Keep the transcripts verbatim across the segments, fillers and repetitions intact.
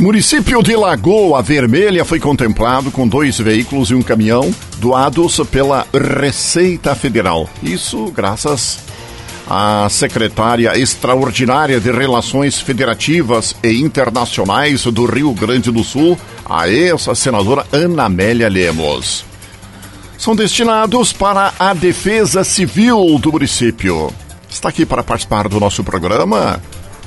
Município de Lagoa Vermelha foi contemplado com dois veículos e um caminhão doados pela Receita Federal. Isso graças à secretária extraordinária de Relações Federativas e Internacionais do Rio Grande do Sul, a ex-senadora Ana Amélia Lemos. São destinados para a Defesa Civil do município. Está aqui para participar do nosso programa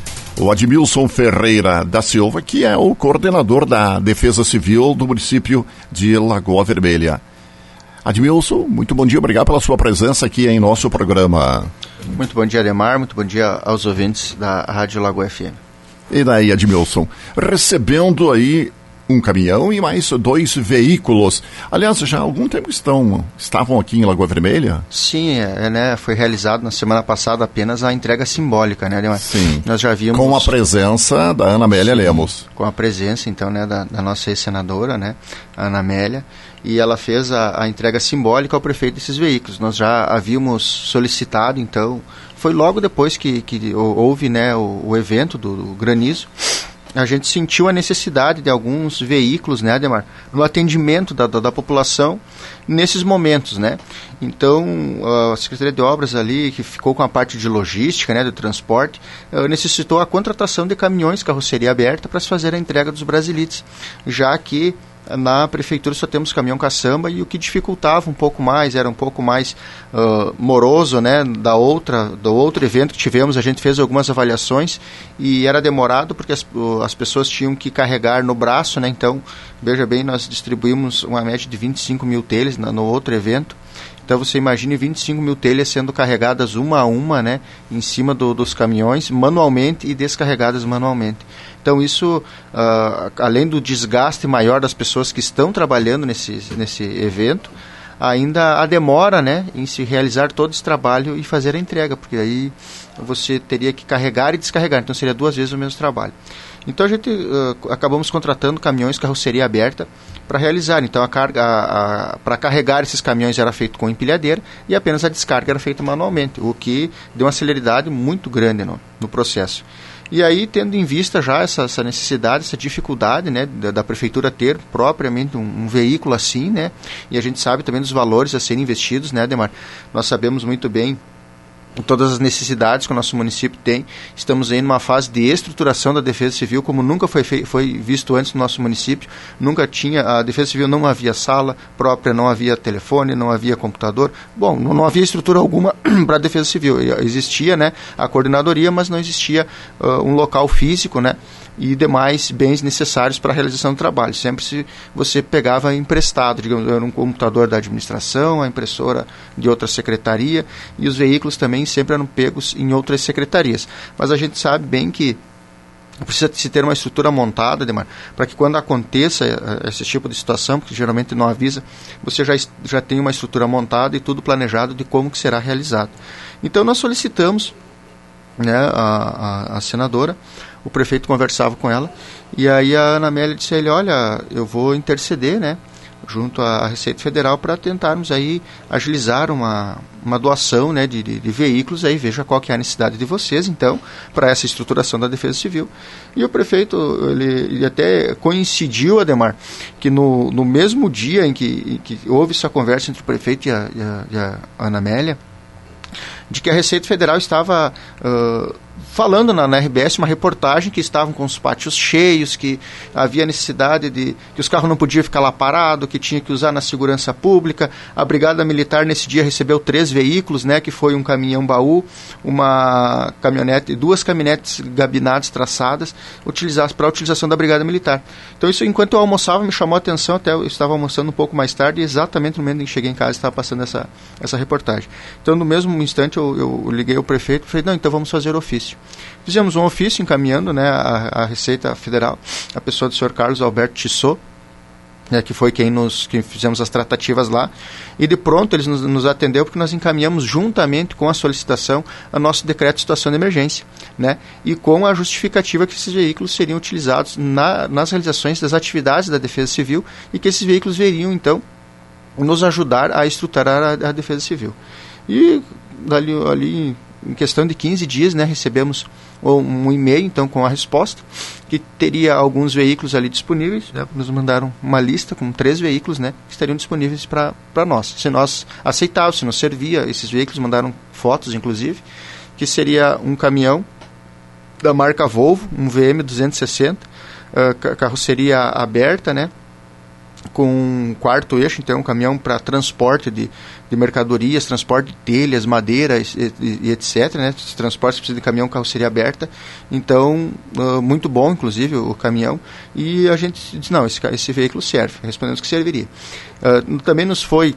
o Admilson Ferreira da Silva, que é o coordenador da Defesa Civil do município de Lagoa Vermelha. Admilson, muito bom dia, obrigado pela sua presença aqui em nosso programa. Muito bom dia, Ademar, muito bom dia aos ouvintes da Rádio Lagoa F M. E daí, Admilson, recebendo aí um caminhão e mais dois veículos. Aliás, já há algum tempo estão, estavam aqui em Lagoa Vermelha? Sim, é, né, foi realizado na semana passada apenas a entrega simbólica, né, Ademar? Sim. Nós já vimos... Com a presença da Ana Amélia Sim, Lemos. Com a presença, então, né, da, da nossa ex-senadora, né, a Ana Amélia, e ela fez a, a entrega simbólica ao prefeito desses veículos. Nós já havíamos solicitado, então, foi logo depois que, que houve, né, o, o evento do, do granizo, a gente sentiu a necessidade de alguns veículos, né, Ademar, no atendimento da, da, da população nesses momentos, né. Então, a Secretaria de Obras ali, que ficou com a parte de logística, né, do transporte, uh, necessitou a contratação de caminhões, carroceria aberta, para se fazer a entrega dos brasilites, já que na prefeitura só temos caminhão caçamba e o que dificultava um pouco mais, era um pouco mais uh, moroso, né, da outra, do outro evento que tivemos. A gente fez algumas avaliações e era demorado porque as, uh, as pessoas tinham que carregar no braço, né, então, veja bem, nós distribuímos uma média de vinte e cinco mil telhas na, no outro evento. Então você imagine vinte e cinco mil telhas sendo carregadas uma a uma, né, em cima do, dos caminhões, manualmente e descarregadas manualmente. Então isso, uh, além do desgaste maior das pessoas que estão trabalhando nesse, nesse evento, ainda a demora, né, em se realizar todo esse trabalho e fazer a entrega, porque aí você teria que carregar e descarregar, então seria duas vezes o mesmo trabalho. Então a gente uh, acabamos contratando caminhões carroceria aberta para realizar. Então a carga, para carregar esses caminhões era feito com empilhadeira e apenas a descarga era feita manualmente, o que deu uma celeridade muito grande no, no processo. E aí, tendo em vista já essa, essa necessidade, essa dificuldade, né, da, da prefeitura ter propriamente um, um veículo assim, né, e a gente sabe também dos valores a serem investidos, né, Ademar? Nós sabemos muito bem todas as necessidades que o nosso município tem. Estamos aí numa fase de estruturação da Defesa Civil, como nunca foi, fei- foi visto antes no nosso município. Nunca tinha, a Defesa Civil não havia sala própria, não havia telefone, não havia computador. Bom, não, não havia estrutura alguma para a Defesa Civil. Existia, né, a coordenadoria, mas não existia uh, um local físico, né, e demais bens necessários para a realização do trabalho. Sempre se você pegava emprestado, digamos, era um computador da administração, a impressora de outra secretaria, e os veículos também sempre eram pegos em outras secretarias. Mas a gente sabe bem que precisa se ter uma estrutura montada, Ademar, para que quando aconteça esse tipo de situação, porque geralmente não avisa, você já, já tem uma estrutura montada e tudo planejado de como que será realizado. Então nós solicitamos, né, a, a, a senadora, o prefeito conversava com ela, e aí a Ana Amélia disse a ele, olha, eu vou interceder, né, junto à Receita Federal para tentarmos aí agilizar uma, uma doação, né, de, de, de veículos, aí veja qual que é a necessidade de vocês, então, para essa estruturação da Defesa Civil. E o prefeito, ele, ele até coincidiu, Ademar, que no, no mesmo dia em que, em que houve essa conversa entre o prefeito e a, e a, e a Ana Amélia, de que a Receita Federal estava uh, falando na, na R B S uma reportagem que estavam com os pátios cheios, que havia necessidade de que os carros não podiam ficar lá parados, que tinha que usar na segurança pública. A Brigada Militar nesse dia recebeu três veículos, né, que foi um caminhão baú, uma caminhonete, duas caminhonetes gabinadas traçadas, utilizadas para a utilização da Brigada Militar. Então isso, enquanto eu almoçava, me chamou a atenção, até eu estava almoçando um pouco mais tarde, e exatamente no momento em que cheguei em casa estava passando essa, essa reportagem. Então no mesmo instante eu, eu liguei ao prefeito e falei, não, então vamos fazer ofício. Fizemos um ofício encaminhando, né, a, a Receita Federal, a pessoa do senhor Carlos Alberto Tissot, né, que foi quem nos que fizemos as tratativas lá, e de pronto eles nos, nos atendeu porque nós encaminhamos juntamente com a solicitação a nosso decreto de situação de emergência, né, e com a justificativa que esses veículos seriam utilizados na, nas realizações das atividades da Defesa Civil e que esses veículos veriam então nos ajudar a estruturar a, a Defesa Civil. E ali, ali em questão de quinze dias, né, recebemos um e-mail, então, com a resposta, que teria alguns veículos ali disponíveis, né, nos mandaram uma lista com três veículos, né, que estariam disponíveis para nós. Se nós aceitávamos, se nos servia, esses veículos mandaram fotos, inclusive, que seria um caminhão da marca Volvo, um V M duzentos e sessenta, uh, carroceria aberta, né, com um quarto eixo, então um caminhão para transporte de, de mercadorias, transporte de telhas, madeira e, e, e etcétera, né? Transporte precisa de caminhão, carroceria aberta, então uh, muito bom, inclusive, o, o caminhão, e a gente disse, não, esse, esse veículo serve, respondemos que serviria. Uh, também nos foi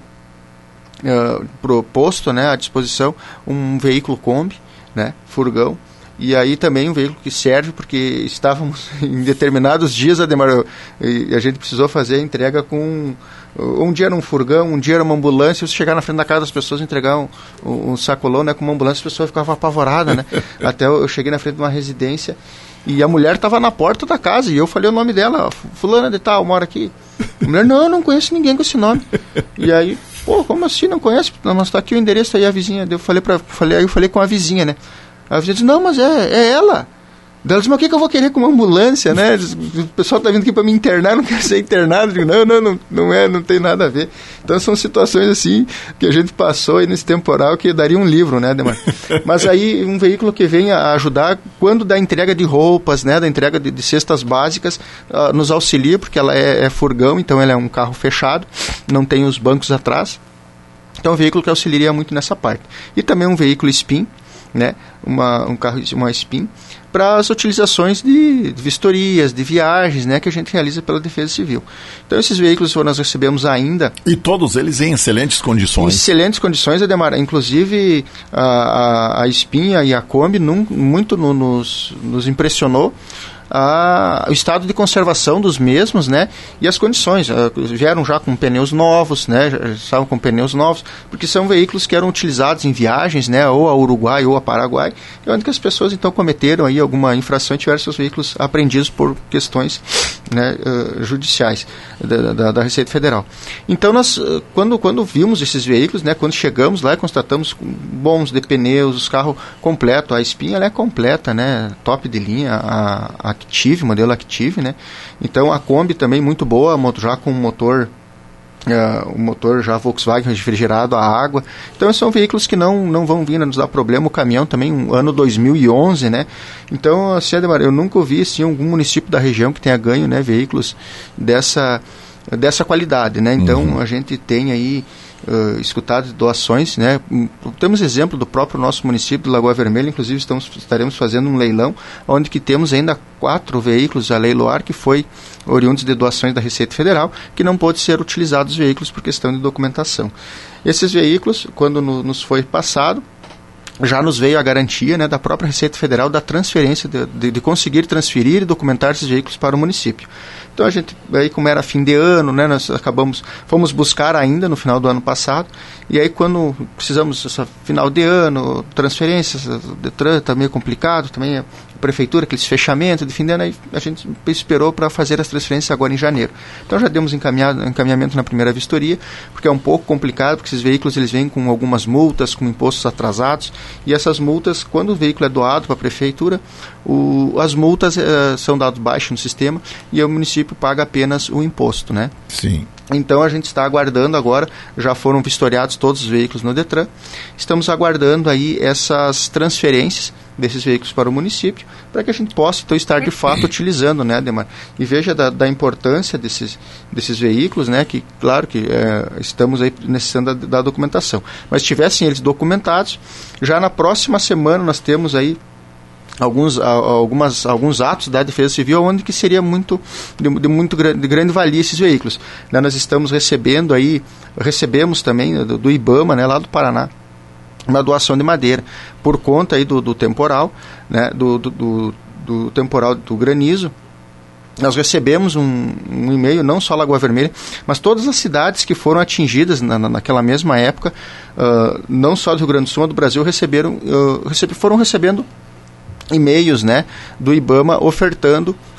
uh, proposto, né, à disposição um veículo Kombi, né, furgão, e aí também um veículo que serve, porque estávamos em determinados dias, Ademar, e a gente precisou fazer a entrega com... Um dia era um furgão, um dia era uma ambulância, você chegar na frente da casa das pessoas e entregar um, um sacolão, né, com uma ambulância, as pessoas ficavam apavoradas, né? Até eu cheguei na frente de uma residência e a mulher estava na porta da casa e eu falei o nome dela, fulana de tal, mora aqui. A mulher, não, não conheço ninguém com esse nome. E aí, pô, como assim, não conhece? Mas está aqui o endereço aí, a vizinha. Eu falei, pra, falei, aí eu falei com a vizinha, né? A vizinha disse, não, mas é, é ela. Ela disse, mas o que, que eu vou querer com uma ambulância, né? O pessoal está vindo aqui para me internar, não quero ser internado. Eu digo, não, não, não, não é, não tem nada a ver. Então são situações assim que a gente passou aí nesse temporal que daria um livro, né, Ademar? Mas aí um veículo que vem a ajudar quando da entrega de roupas, né, da entrega de, de cestas básicas, uh, nos auxilia, porque ela é, é furgão, então ela é um carro fechado, não tem os bancos atrás. Então é um veículo que auxiliaria muito nessa parte. E também um veículo S P I N, né, uma, um carro, uma S P I N, para as utilizações de vistorias, de viagens, né, que a gente realiza pela Defesa Civil. Então esses veículos nós recebemos ainda... E todos eles em excelentes condições. Em excelentes condições, Ademar. Inclusive a, a, a S P I N e a Kombi num, muito no, nos, nos impressionou a, o estado de conservação dos mesmos, né, e as condições. A, vieram já com pneus novos, né, já estavam com pneus novos, porque são veículos que eram utilizados em viagens, né, ou a Uruguai ou a Paraguai, onde que as pessoas então cometeram aí alguma infração e tiveram seus veículos apreendidos por questões, né, uh, judiciais da, da, da Receita Federal. Então nós, uh, quando, quando vimos esses veículos, né, quando chegamos lá e constatamos bons de pneus, os carros completos, a S P I N ela é completa, né, top de linha, a, a Active, modelo Active, né? Então a Kombi também muito boa, já com motor uh, o motor já Volkswagen refrigerado a água. Então são veículos que não, não vão vir a nos dar problema. O caminhão também, um ano dois mil e onze, né? Então, assim, Ademar, eu nunca ouvi assim, algum município da região que tenha ganho, né, veículos dessa, dessa qualidade, né? Então uhum. a gente tem aí Uh, escutado doações, né? Temos exemplo do próprio nosso município de Lagoa Vermelha, inclusive estamos, estaremos fazendo um leilão, onde que temos ainda quatro veículos a leiloar, que foi oriundos de doações da Receita Federal, que não pôde ser utilizados os veículos por questão de documentação. Esses veículos, quando no, nos foi passado, já nos veio a garantia, né, da própria Receita Federal da transferência, de, de, de conseguir transferir e documentar esses veículos para o município. Então a gente, aí como era fim de ano, né, nós acabamos, fomos buscar ainda no final do ano passado, e aí quando precisamos, essa final de ano, transferências, Detran está meio complicado, também a prefeitura, aqueles fechamentos de fim de ano, aí a gente esperou para fazer as transferências agora em janeiro. Então já demos encaminhado, encaminhamento na primeira vistoria, porque é um pouco complicado, porque esses veículos eles vêm com algumas multas, com impostos atrasados, e essas multas, quando o veículo é doado para a prefeitura, o, as multas uh, são dados baixos no sistema e o município paga apenas o imposto, né? Sim. Então a gente está aguardando agora, já foram vistoriados todos os veículos no Detran, estamos aguardando aí essas transferências desses veículos para o município, para que a gente possa então estar de fato utilizando, né, Ademar? E veja da, da importância desses, desses veículos, né, que claro que é, estamos aí necessitando da, da documentação, mas tivessem eles documentados, já na próxima semana nós temos aí alguns, algumas, alguns atos da Defesa Civil onde que seria muito de, de muito de grande valia esses veículos, né? Nós estamos recebendo aí, recebemos também do, do IBAMA, né, lá do Paraná, uma doação de madeira por conta aí do, do temporal, né, do, do, do, do temporal do granizo. Nós recebemos um, um e-mail, não só Lagoa Vermelha, mas todas as cidades que foram atingidas na, naquela mesma época, uh, não só do Rio Grande do Sul, mas do Brasil, receberam, uh, recebe, foram recebendo e-mails, né, do IBAMA ofertando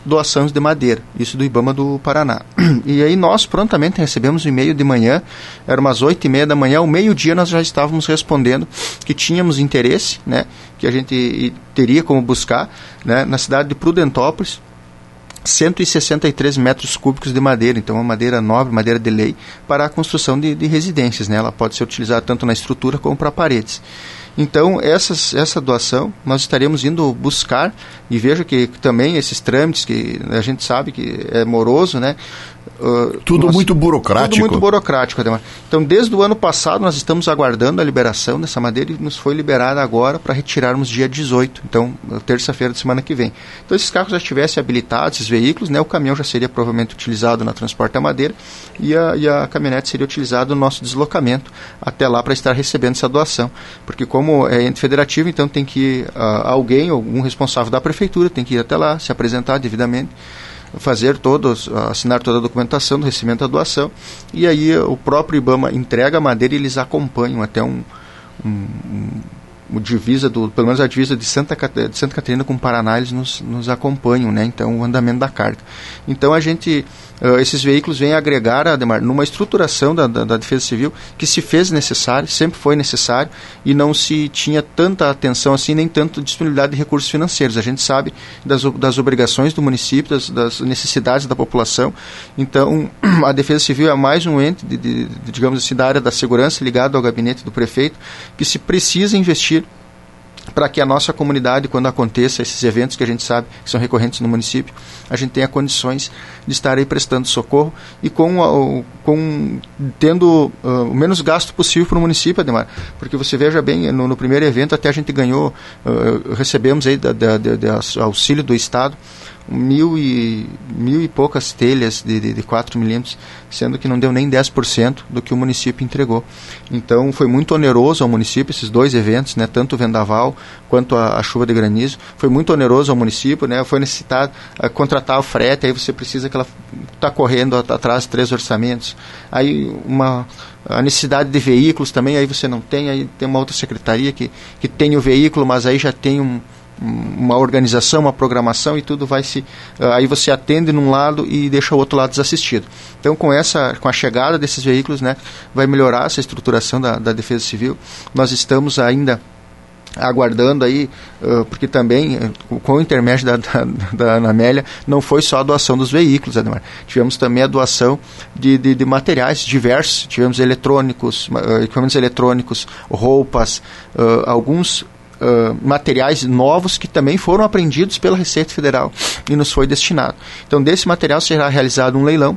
doações de madeira, isso do IBAMA do Paraná. E aí nós prontamente recebemos um e-mail de manhã, era umas oito e meia da manhã, ao meio-dia nós já estávamos respondendo que tínhamos interesse, né, que a gente teria como buscar, né, na cidade de Prudentópolis, cento e sessenta e três metros cúbicos de madeira, então uma madeira nobre, madeira de lei, para a construção de, de residências, né? Ela pode ser utilizada tanto na estrutura como para paredes. Então, essas, essa doação, nós estaremos indo buscar, e veja que, que também esses trâmites, que a gente sabe que é moroso, né? Uh, tudo nós, muito burocrático. Tudo muito burocrático, Ademar. Então, desde o ano passado, nós estamos aguardando a liberação dessa madeira e nos foi liberada agora para retirarmos dia dezoito, então, terça-feira da semana que vem. Então, esses carros já estivessem habilitados, esses veículos, né? O caminhão já seria provavelmente utilizado na transporte da madeira e a, e a caminhonete seria utilizada no nosso deslocamento até lá para estar recebendo essa doação. Porque como é ente federativo, então tem que ir uh, alguém, algum responsável da prefeitura, tem que ir até lá, se apresentar devidamente, fazer todos, assinar toda a documentação do recebimento da doação, e aí o próprio IBAMA entrega a madeira e eles acompanham até um, um, um, um divisa do, pelo menos a divisa de Santa, de Santa Catarina com o Paraná, eles nos, nos acompanham, né? Então, o andamento da carga. Então, a gente, uh, esses veículos vêm agregar, Ademar, numa estruturação da, da, da Defesa Civil que se fez necessário, sempre foi necessário, e não se tinha tanta atenção assim, nem tanta disponibilidade de recursos financeiros. A gente sabe das, das obrigações do município, das, das necessidades da população. Então, a Defesa Civil é mais um ente, de, de, de, digamos assim, da área da segurança, ligado ao gabinete do prefeito, que se precisa investir para que a nossa comunidade, quando aconteça esses eventos que a gente sabe que são recorrentes no município, a gente tenha condições de estar aí prestando socorro e com, com tendo uh, o menos gasto possível para o município, Ademar, porque você veja bem, no, no primeiro evento até a gente ganhou, uh, recebemos aí da, da, da, da auxílio do Estado, mil e, mil e poucas telhas de, de, de quatro milímetros, sendo que não deu nem dez por cento do que o município entregou. Então foi muito oneroso ao município esses dois eventos, né, tanto o vendaval quanto a, a chuva de granizo, foi muito oneroso ao município, né, foi necessário uh, contratar o frete, aí você precisa que ela está correndo at- atrás de três orçamentos, aí uma a necessidade de veículos também, aí você não tem, aí tem uma outra secretaria que, que tem o veículo, mas aí já tem um uma organização, uma programação e tudo vai se... Aí você atende num lado e deixa o outro lado desassistido. Então, com essa, com a chegada desses veículos, né, vai melhorar essa estruturação da, da Defesa Civil. Nós estamos ainda aguardando aí, uh, porque também, uh, com o intermédio da, da, da Ana Amélia, não foi só a doação dos veículos, Ademar. Tivemos também a doação de, de, de materiais diversos. Tivemos eletrônicos, uh, equipamentos eletrônicos, roupas, uh, alguns Uh, materiais novos que também foram apreendidos pela Receita Federal e nos foi destinado. Então, desse material será realizado um leilão.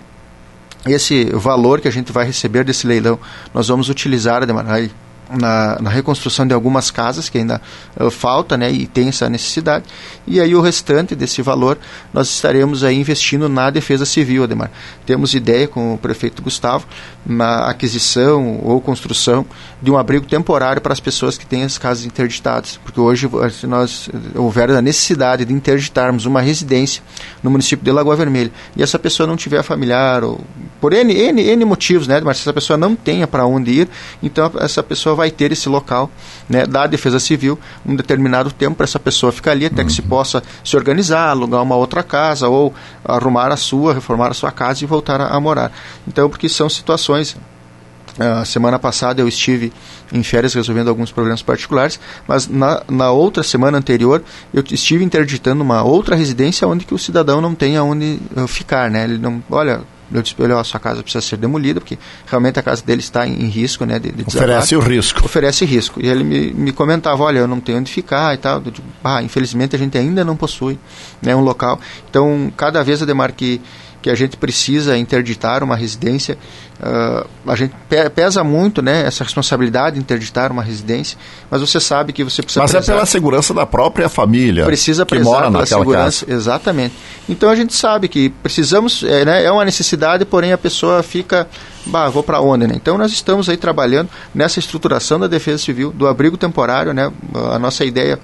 Esse valor que a gente vai receber desse leilão, nós vamos utilizar, Ademar, aí, na, na reconstrução de algumas casas que ainda uh, falta, né, e tem essa necessidade, e aí o restante desse valor nós estaremos aí investindo na Defesa Civil, Ademar. Temos ideia com o prefeito Gustavo na aquisição ou construção de um abrigo temporário para as pessoas que têm as casas interditadas, porque hoje se nós houver a necessidade de interditarmos uma residência no município de Lagoa Vermelha e essa pessoa não tiver familiar ou por N, N, N motivos, né, mas se essa pessoa não tenha para onde ir, então essa pessoa vai ter esse local, né, da Defesa Civil um determinado tempo para essa pessoa ficar ali até uhum. que se possa se organizar, alugar uma outra casa ou arrumar a sua, reformar a sua casa e voltar a, a morar. Então, porque são situações. A uh, semana passada eu estive em férias resolvendo alguns problemas particulares, mas na, na outra semana anterior eu estive interditando uma outra residência onde que o cidadão não tem aonde uh, ficar, né? Ele não, olha, eu disse, olha, a sua casa precisa ser demolida, porque realmente a casa dele está em, em risco, né, de, de oferece o risco. Oferece risco. E ele me, me comentava, olha, eu não tenho onde ficar e tal. Eu digo, ah, infelizmente a gente ainda não possui, né, um local. Então, cada vez, Ademar, que que a gente precisa interditar uma residência, uh, a gente pe- pesa muito, né, essa responsabilidade de interditar uma residência, mas você sabe que você precisa mas prezar, é pela segurança da própria família precisa que mora naquela segurança, casa. Exatamente. Então a gente sabe que precisamos, é, né, é uma necessidade, porém a pessoa fica, bah, vou para onde, né? Então nós estamos aí trabalhando nessa estruturação da Defesa Civil, do abrigo temporário, né? A nossa ideia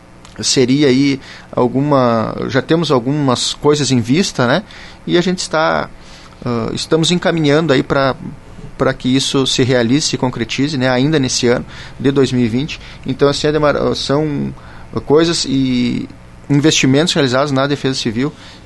seria aí alguma, já temos algumas coisas em vista, né? E a gente está, uh, estamos encaminhando aí para para que isso se realize, se concretize, né? Ainda nesse ano de dois mil e vinte. Então, assim, Ademar, são coisas e investimentos realizados na Defesa Civil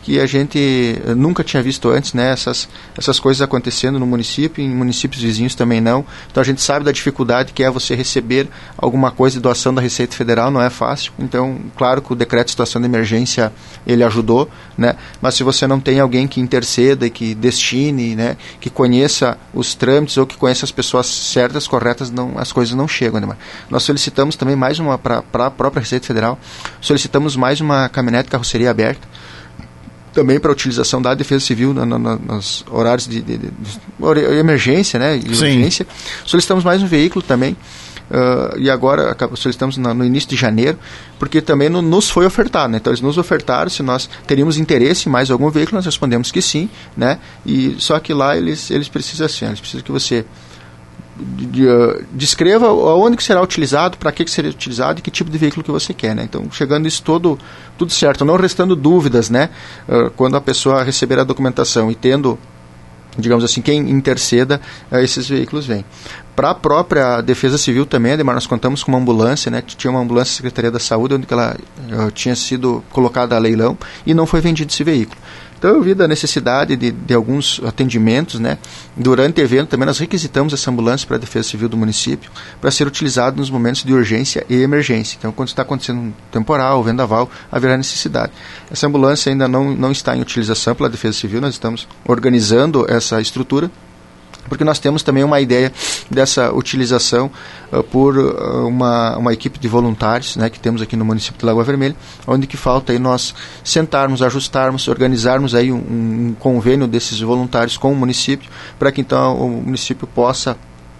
que a gente nunca tinha visto antes, né? Essas, essas coisas acontecendo no município, em municípios vizinhos também não. Então a gente sabe da dificuldade que é você receber alguma coisa de doação da Receita Federal, não é fácil. Então, claro que o decreto de situação de emergência, ele ajudou, né? Mas se você não tem alguém que interceda e que destine, né? Que conheça os trâmites ou que conheça as pessoas certas, corretas, não, as coisas não chegam, né? Nós solicitamos também mais uma, para a própria Receita Federal, solicitamos mais uma caminhonete carroceria aberta, também para a utilização da Defesa Civil na, na, nos horários de, de, de, de emergência, né, e urgência. Solicitamos mais um veículo também, uh, e agora solicitamos na, no início de janeiro, porque também no, nos foi ofertado, né? Então eles nos ofertaram se nós teríamos interesse em mais algum veículo, nós respondemos que sim, né? E só que lá eles, eles precisam assim, eles precisam que você De, de, uh, descreva aonde que será utilizado, para que, que seria utilizado e que tipo de veículo que você quer, né? Então, chegando isso todo, tudo certo, não restando dúvidas, né? Uh, quando a pessoa receber a documentação e tendo, digamos assim, quem interceda, uh, esses veículos vêm. Para a própria Defesa Civil também, Ademar, nós contamos com uma ambulância, né? Que tinha uma ambulância da Secretaria da Saúde, onde que ela uh, tinha sido colocada a leilão e não foi vendido esse veículo. Então eu vi da necessidade de, de alguns atendimentos, né? Durante o evento também nós requisitamos essa ambulância para a Defesa Civil do município para ser utilizado nos momentos de urgência e emergência. Então quando está acontecendo um temporal, vendaval, haverá necessidade. Essa ambulância ainda não, não está em utilização pela Defesa Civil, nós estamos organizando essa estrutura, porque nós temos também uma ideia dessa utilização uh, por uh, uma, uma equipe de voluntários, né, que temos aqui no município de Lagoa Vermelha, onde que falta aí nós sentarmos, ajustarmos, organizarmos aí um, um convênio desses voluntários com o município, para que então o município possa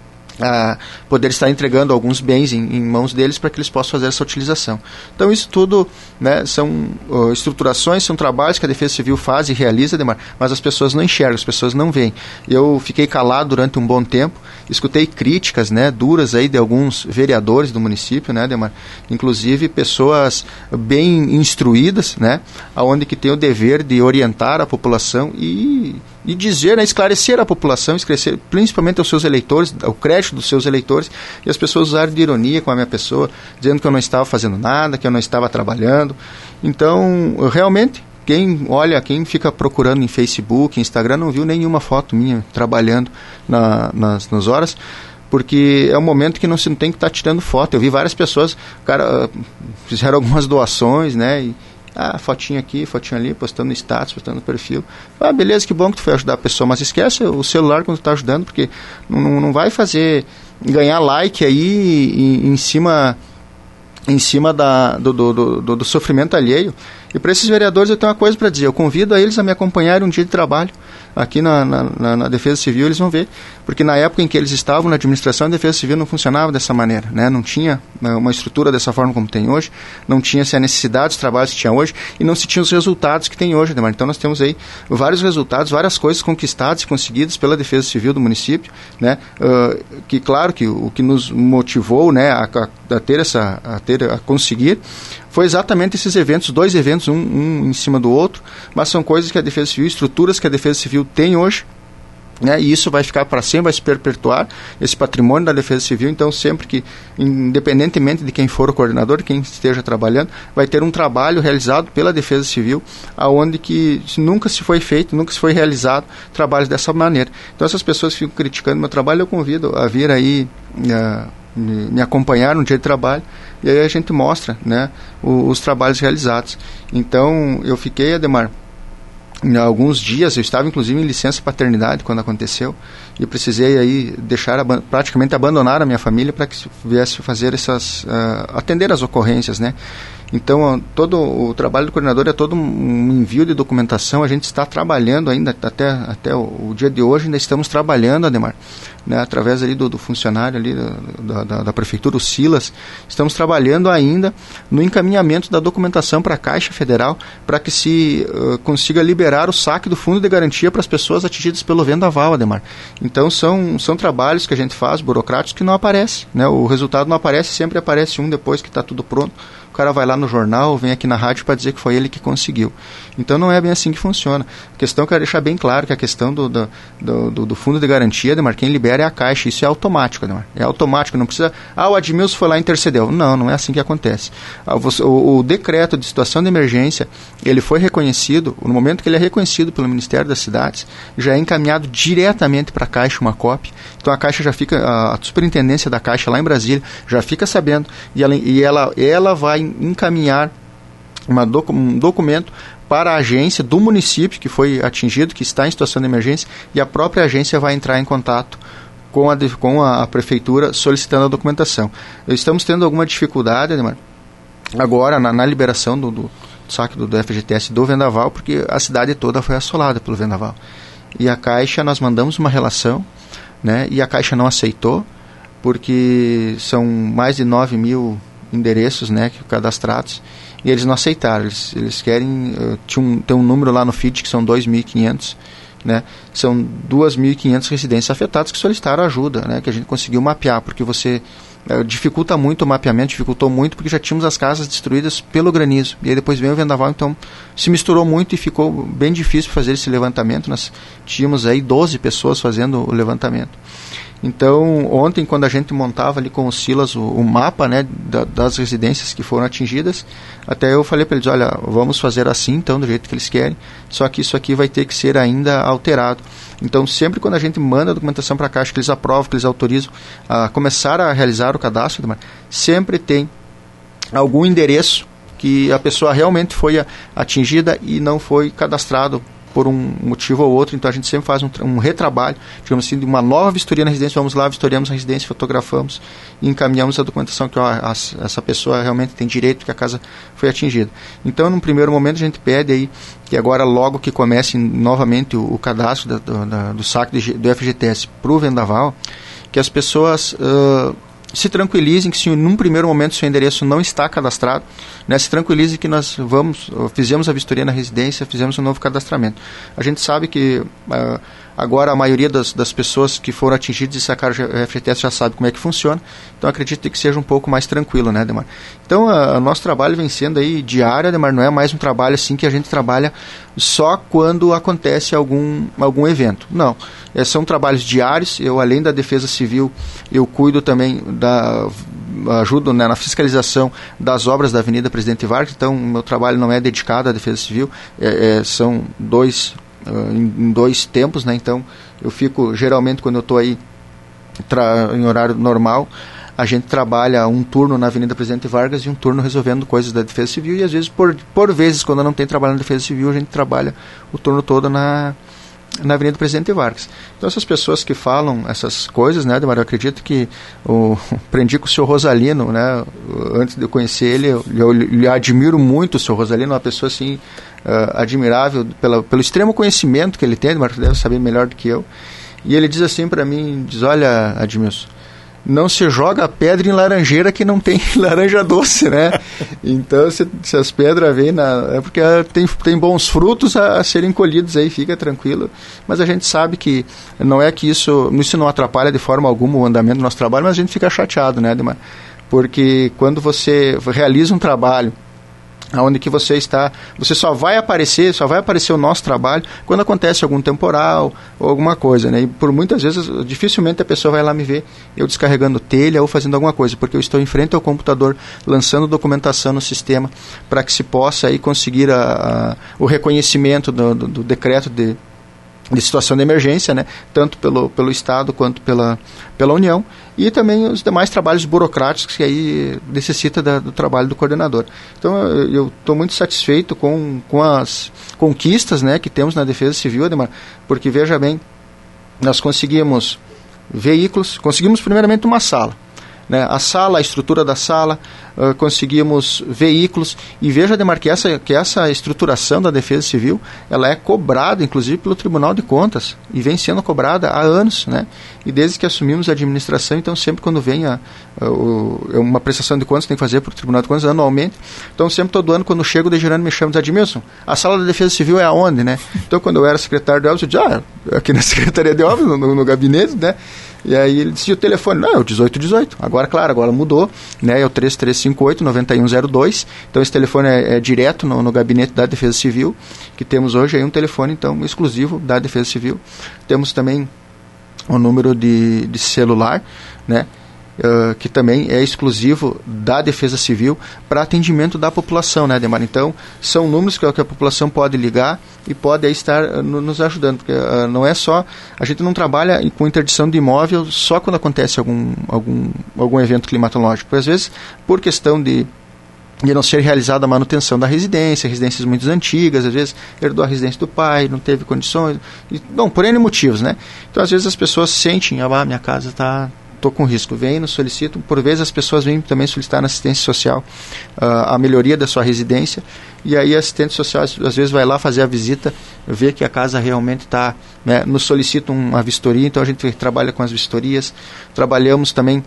a poder estar entregando alguns bens em, em mãos deles para que eles possam fazer essa utilização. Então isso tudo, né, são uh, estruturações, são trabalhos que a Defesa Civil faz e realiza, Ademar, mas as pessoas não enxergam, as pessoas não veem. Eu fiquei calado durante um bom tempo, escutei críticas, né, duras aí de alguns vereadores do município, né, Ademar, inclusive pessoas bem instruídas, né, aonde que tem o dever de orientar a população e e dizer, né, esclarecer a população, esclarecer principalmente aos seus eleitores, o crédito dos seus eleitores, e as pessoas usaram de ironia com a minha pessoa, dizendo que eu não estava fazendo nada, que eu não estava trabalhando. Então, realmente, quem olha, quem fica procurando em Facebook, Instagram, não viu nenhuma foto minha trabalhando na, nas, nas horas, porque é um momento que não se não tem que estar tá tirando foto. Eu vi várias pessoas, cara, fizeram algumas doações, né, e ah, fotinho aqui, fotinho ali, postando no status, postando no perfil. Ah, beleza, que bom que tu foi ajudar a pessoa, mas esquece o celular quando tu tá ajudando, porque não, não vai fazer, ganhar like aí em, em cima, em cima da, do, do, do, do sofrimento alheio. E para esses vereadores eu tenho uma coisa para dizer, eu convido a eles a me acompanharem um dia de trabalho aqui na, na, na Defesa Civil, eles vão ver, porque na época em que eles estavam na administração, a Defesa Civil não funcionava dessa maneira, né? Não tinha uma estrutura dessa forma como tem hoje, não tinha-se a necessidade dos trabalhos que tinha hoje e não se tinha os resultados que tem hoje, Ademar. Então nós temos aí vários resultados, várias coisas conquistadas e conseguidas pela Defesa Civil do município, né? Uh, que claro que o que nos motivou, né, a, a, a ter essa, a ter, a conseguir foi exatamente esses eventos, dois eventos, um, um em cima do outro, mas são coisas que a Defesa Civil, estruturas que a Defesa Civil tem hoje, né, e isso vai ficar para sempre, vai se perpetuar, esse patrimônio da Defesa Civil. Então sempre que, independentemente de quem for o coordenador, quem esteja trabalhando, vai ter um trabalho realizado pela Defesa Civil, aonde que nunca se foi feito, nunca se foi realizado trabalhos dessa maneira. Então essas pessoas que ficam criticando meu trabalho, eu convido a vir aí uh, me, me acompanhar no dia de trabalho, e aí a gente mostra, né, os, os trabalhos realizados. Então eu fiquei, Ademar, em alguns dias, eu estava inclusive em licença paternidade quando aconteceu, e eu precisei aí deixar, ab- praticamente abandonar a minha família para que viesse fazer essas, uh, atender as ocorrências, né. Então, todo o trabalho do coordenador é todo um envio de documentação. A gente está trabalhando ainda, até, até o, o dia de hoje, ainda estamos trabalhando, Ademar, né, através ali do, do funcionário ali da, da, da prefeitura, o Silas, estamos trabalhando ainda no encaminhamento da documentação para a Caixa Federal, para que se uh, consiga liberar o saque do fundo de garantia para as pessoas atingidas pelo vendaval, Ademar. Então, são, são trabalhos que a gente faz, burocráticos, que não aparecem, né, o resultado não aparece, sempre aparece um depois que está tudo pronto. cara vai lá no jornal, vem aqui na rádio para dizer que foi ele que conseguiu. Então não é bem assim que funciona. A questão, eu quero deixar bem claro que a questão do, do, do, do fundo de garantia, Ademar, quem libera é a Caixa, isso é automático, Ademar. É automático, não precisa, ah, o Admilson foi lá e intercedeu. Não, não é assim que acontece. O, o decreto de situação de emergência, ele foi reconhecido, no momento que ele é reconhecido pelo Ministério das Cidades, já é encaminhado diretamente para a Caixa uma cópia. Então a Caixa já fica, a superintendência da Caixa lá em Brasília, já fica sabendo, e ela, e ela, ela vai encaminhar uma docu, um documento para a agência do município que foi atingido, que está em situação de emergência, e a própria agência vai entrar em contato com a, com a, a prefeitura solicitando a documentação. Estamos tendo alguma dificuldade, Ademar, agora na, na liberação do, do saque do, do F G T S do vendaval, porque a cidade toda foi assolada pelo vendaval. E a Caixa, nós mandamos uma relação, né, e a Caixa não aceitou, porque são mais de nove mil endereços, né, cadastrados, e eles não aceitaram. Eles, eles querem, uh, tinha um, tem um número lá no F I D que são dois mil e quinhentos, né, são duas mil e quinhentas residências afetadas que solicitaram ajuda, né, que a gente conseguiu mapear, porque você uh, dificulta muito o mapeamento, dificultou muito, porque já tínhamos as casas destruídas pelo granizo, e aí depois veio o vendaval, então se misturou muito e ficou bem difícil fazer esse levantamento. Nós tínhamos aí doze pessoas fazendo o levantamento. Então, ontem, quando a gente montava ali com o Silas o, o mapa, né, da, das residências que foram atingidas, até eu falei para eles, olha, vamos fazer assim, então, do jeito que eles querem, só que isso aqui vai ter que ser ainda alterado. Então, sempre quando a gente manda a documentação para a Caixa, que eles aprovam, que eles autorizam a começar a realizar o cadastro, sempre tem algum endereço que a pessoa realmente foi atingida e não foi cadastrado por um motivo ou outro. Então a gente sempre faz um, um retrabalho, digamos assim, de uma nova vistoria na residência. Vamos lá, vistoriamos a residência, fotografamos e encaminhamos a documentação que ó, a, essa pessoa realmente tem direito, que a casa foi atingida. Então, num primeiro momento, a gente pede aí que agora, logo que comece novamente o, o cadastro da, da, do saque de, do F G T S para o vendaval, que as pessoas uh, se tranquilizem que se num primeiro momento seu endereço não está cadastrado, né, se tranquilize que nós vamos, fizemos a vistoria na residência, fizemos um novo cadastramento. A gente sabe que uh, agora a maioria das, das pessoas que foram atingidas e sacaram o F G T S já sabe como é que funciona, então acredito que seja um pouco mais tranquilo, né, Ademar? Então o nosso trabalho vem sendo aí diário, Ademar, não é mais um trabalho assim que a gente trabalha só quando acontece algum, algum evento. Não, é, são trabalhos diários. Eu, além da Defesa Civil, eu cuido também da ajudo, né, na fiscalização das obras da Avenida Presidente Vargas. Então o meu trabalho não é dedicado à Defesa Civil, é, é, são dois uh, em, em dois tempos, né? Então eu fico, geralmente quando eu estou aí tra- em horário normal, a gente trabalha um turno na Avenida Presidente Vargas e um turno resolvendo coisas da Defesa Civil, e às vezes, por, por vezes, quando não tem trabalho na Defesa Civil, a gente trabalha o turno todo na, na Avenida Presidente Vargas. Então essas pessoas que falam essas coisas, né, Ademar, eu acredito que o, aprendi com o senhor Rosalino, né, antes de eu conhecer ele, eu, eu lhe admiro muito o senhor Rosalino, uma pessoa assim, uh, admirável pela, pelo extremo conhecimento que ele tem, Ademar, que deve saber melhor do que eu, e ele diz assim para mim, diz, olha, Admilson, não se joga pedra em laranjeira que não tem laranja doce, né? Então, se, se as pedras vêm, na, é porque tem, tem bons frutos a, a serem colhidos aí, fica tranquilo. Mas a gente sabe que não é que isso, isso não atrapalha de forma alguma o andamento do nosso trabalho, mas a gente fica chateado, né, Ademar? Porque quando você realiza um trabalho onde que você está, você só vai aparecer, só vai aparecer o nosso trabalho quando acontece algum temporal ou alguma coisa, né? E por muitas vezes, dificilmente a pessoa vai lá me ver eu descarregando telha ou fazendo alguma coisa, porque eu estou em frente ao computador lançando documentação no sistema para que se possa aí conseguir a, a, o reconhecimento do, do, do decreto de de situação de emergência, né, tanto pelo, pelo Estado quanto pela, pela União, e também os demais trabalhos burocráticos que aí necessita da, do trabalho do coordenador. Então eu estou muito satisfeito com, com as conquistas, né, que temos na Defesa Civil, Ademar, porque veja bem, nós conseguimos veículos, conseguimos primeiramente uma sala, né, a sala, a estrutura da sala, uh, conseguimos veículos, e veja, Ademar, que essa, que essa estruturação da Defesa Civil, ela é cobrada, inclusive, pelo Tribunal de Contas, e vem sendo cobrada há anos, né, e desde que assumimos a administração, então sempre quando vem a, a, a, uma prestação de contas, tem que fazer para o Tribunal de Contas anualmente, então sempre todo ano, quando chego, o Degerano me chama e diz, Admilson, a sala da Defesa Civil é aonde, né? Então quando eu era secretário de obras, eu disse, ah, aqui na Secretaria de Obras, no, no gabinete, né? E aí ele disse, o telefone, não, é o dezoito dezoito. Agora, claro, agora mudou, né? É o três três cinco oito, nove um zero dois. Então esse telefone é, é direto no, no gabinete da Defesa Civil, que temos hoje aí um telefone, então, exclusivo da Defesa Civil. Temos também o número de, de celular, né? Uh, que também é exclusivo da Defesa Civil para atendimento da população, né, Ademar? Então, são números que a, que a população pode ligar e pode aí estar uh, no, nos ajudando, porque uh, não é só, a gente não trabalha com interdição de imóvel só quando acontece algum, algum, algum evento climatológico, porque às vezes, por questão de de não ser realizada a manutenção da residência, residências muito antigas, às vezes herdou a residência do pai, não teve condições, e, não, por N motivos, né? Então, às vezes as pessoas sentem, ah, minha casa está... estou com risco, vem, nos solicitam, por vezes as pessoas vêm também solicitar na assistência social uh, a melhoria da sua residência, e aí a assistente social às vezes vai lá fazer a visita, vê que a casa realmente está, né, nos solicita uma vistoria, então a gente trabalha com as vistorias, trabalhamos também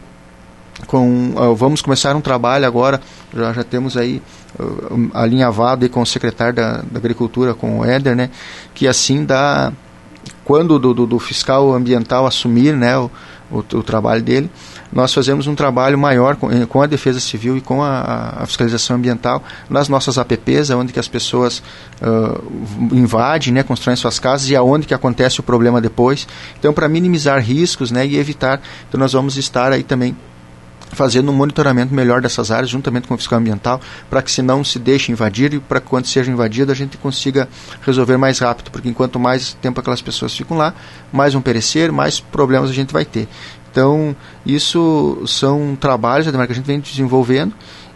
com, uh, vamos começar um trabalho agora, já, já temos aí uh, alinhavado aí com o secretário da, da Agricultura, com o Éder, né, que assim dá, quando do, do, do fiscal ambiental assumir, né, o O, o trabalho dele, nós fazemos um trabalho maior com, com a Defesa Civil e com a, a fiscalização ambiental nas nossas A P Ps, onde que as pessoas uh, invadem, né, constroem suas casas e aonde que acontece o problema depois. Então, para minimizar riscos, né, e evitar, então nós vamos estar aí também fazendo um monitoramento melhor dessas áreas, juntamente com o fiscal ambiental, para que se não se deixe invadir e para que quando seja invadido a gente consiga resolver mais rápido, porque enquanto mais tempo aquelas pessoas ficam lá, mais vão perecer, mais problemas a gente vai ter. Então, isso são trabalhos, Ademar, que a gente vem desenvolvendo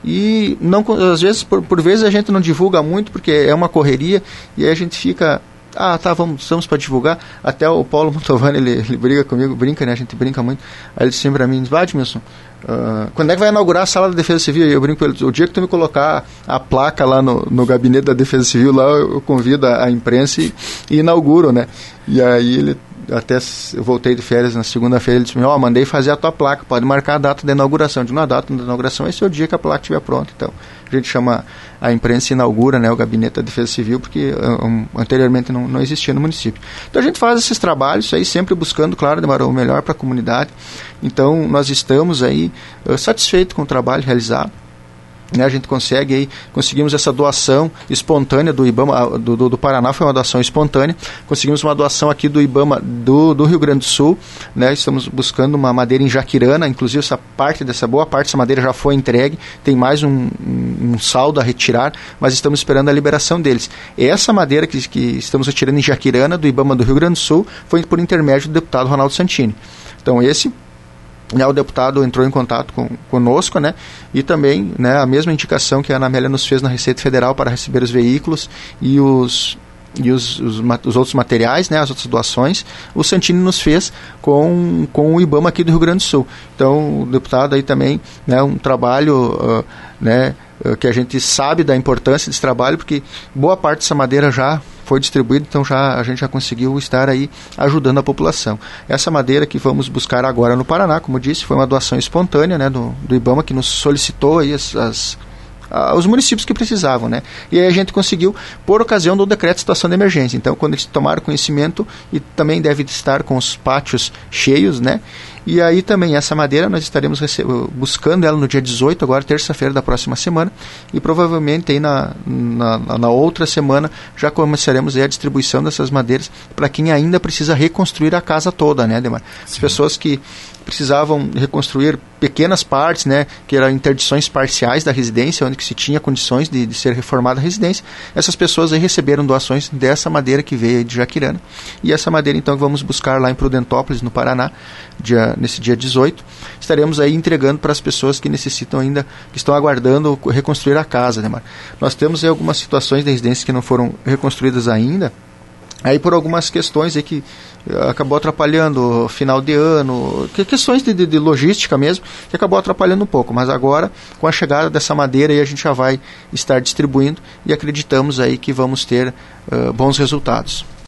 e não, às vezes, por, por vezes a gente não divulga muito, porque é uma correria e aí a gente fica... Ah, tá, vamos, vamos para divulgar. Até o Paulo Montovani, ele, ele briga comigo, brinca, né? A gente brinca muito. Aí ele disse sempre para mim, Vadmilson, uh, quando é que vai inaugurar a sala da Defesa Civil? E eu brinco com ele, o dia que tu me colocar a placa lá no, no gabinete da Defesa Civil, lá eu convido a, a imprensa e, e inauguro, né? E aí ele, até eu voltei de férias na segunda-feira, ele disse, ó, oh, mandei fazer a tua placa, pode marcar a data da inauguração. Eu digo, na data da inauguração, esse é o dia que a placa estiver pronta. Então, a gente chama, a imprensa inaugura, né, o gabinete da Defesa Civil, porque um, anteriormente não, não existia no município. Então, a gente faz esses trabalhos aí, sempre buscando, claro, Ademar, o melhor para a comunidade. Então, nós estamos aí uh, satisfeitos com o trabalho realizado. Né, a gente consegue aí, conseguimos essa doação espontânea do IBAMA, do, do, do Paraná, foi uma doação espontânea, conseguimos uma doação aqui do IBAMA do, do Rio Grande do Sul, né, estamos buscando uma madeira em Jaquirana, inclusive essa parte dessa, boa parte dessa madeira já foi entregue, tem mais um, um, um saldo a retirar, mas estamos esperando a liberação deles. Essa madeira que, que estamos retirando em Jaquirana, do IBAMA do Rio Grande do Sul, foi por intermédio do deputado Ronaldo Santini. Então esse... Né, o deputado entrou em contato com, conosco, né, e também, né, a mesma indicação que a Ana Amélia nos fez na Receita Federal para receber os veículos e os, e os, os, os outros materiais, né, as outras doações, o Santini nos fez com, com o IBAMA aqui do Rio Grande do Sul. Então, o deputado aí também, né, um trabalho, uh, né, uh, que a gente sabe da importância desse trabalho, porque boa parte dessa madeira já foi distribuído, então já, a gente já conseguiu estar aí ajudando a população. Essa madeira que vamos buscar agora no Paraná, como eu disse, foi uma doação espontânea, né, do, do IBAMA, que nos solicitou aí as, as, a, os municípios que precisavam, né, e aí a gente conseguiu por ocasião do decreto de situação de emergência. Então, quando eles tomaram conhecimento, e também deve estar com os pátios cheios, né, e aí também essa madeira nós estaremos buscando ela no dia dezoito, agora terça-feira da próxima semana, e provavelmente aí na, na, na outra semana já começaremos aí a distribuição dessas madeiras para quem ainda precisa reconstruir a casa toda, né, Ademar? As pessoas que precisavam reconstruir pequenas partes, né, que eram interdições parciais da residência, onde que se tinha condições de, de ser reformada a residência, essas pessoas aí receberam doações dessa madeira que veio aí de Jaquirana, e essa madeira então que vamos buscar lá em Prudentópolis, no Paraná, dia, nesse dia dezoito, estaremos aí entregando para as pessoas que necessitam ainda, que estão aguardando reconstruir a casa, né, Mar? Nós temos aí algumas situações de residências que não foram reconstruídas ainda, aí por algumas questões aí que acabou atrapalhando o final de ano, que questões de, de, de logística mesmo, que acabou atrapalhando um pouco, mas agora com a chegada dessa madeira aí a gente já vai estar distribuindo e acreditamos aí que vamos ter uh, bons resultados.